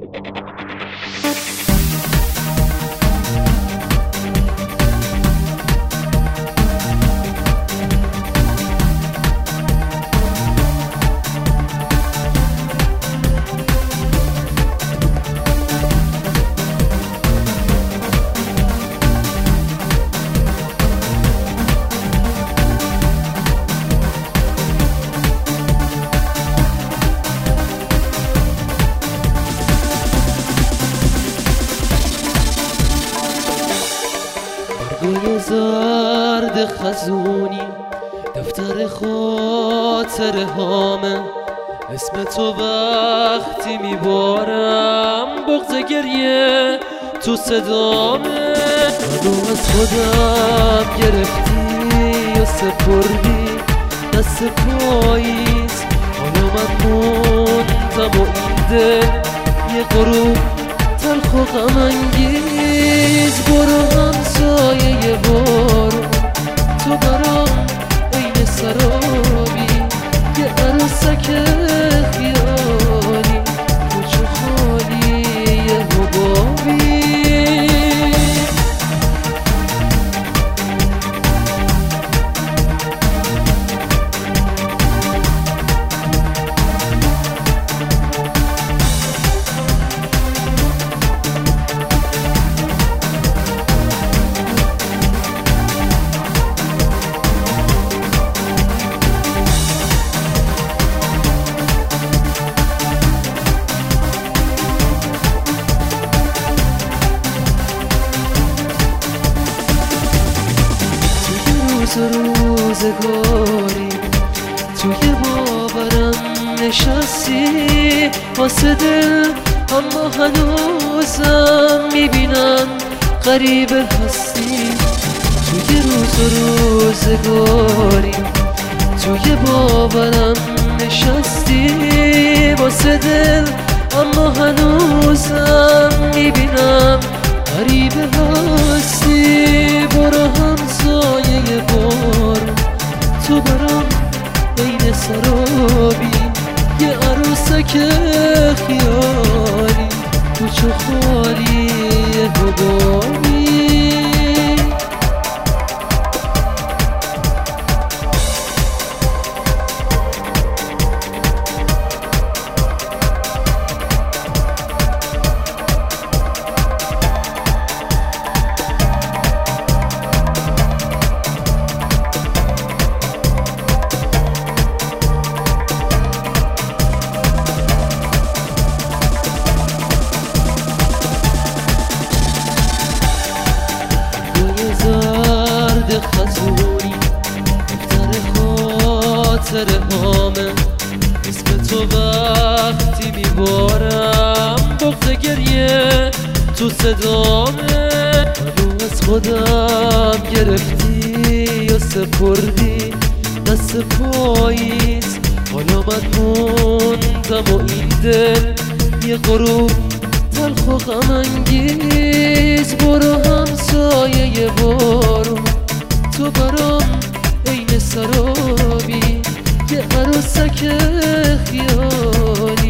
گل زرد خزونی دفتر خاطره هامه، اسم تو وقتی میبارم بغض گریه تو صدامه. منو از خودم گرفتی و سپردی دست پاییز، حالا من موندم و این دل یه غروب تلخ و غم انگیز. برو همسایه یه بارو تو برام عین سرابی، یه عروسک خیالی کوچه خالی یه حبابی. روزگاری توی باورم نشستی واسه دل، اما هنوزم میبینم غریبه هستی. توی روزگاری توی باورم نشستی واسه دل، اما هنوزم میبینم غریبه هستی. برو همسایه بار تو برام عین سرابی، یه عروسک خیالی کوچه خالی یه حبابی. خزونی دفتر خاطره هامه، اسم تو وقتی میبارم بغض گریه تو صدامه. منو از خودم گرفتی و سپردی دست پاییز، حالا من موندم و این دل یه غروب تلخ و غم انگیز. برو همسایه بارو تو برام عین سرابی، یه عروسک خیالی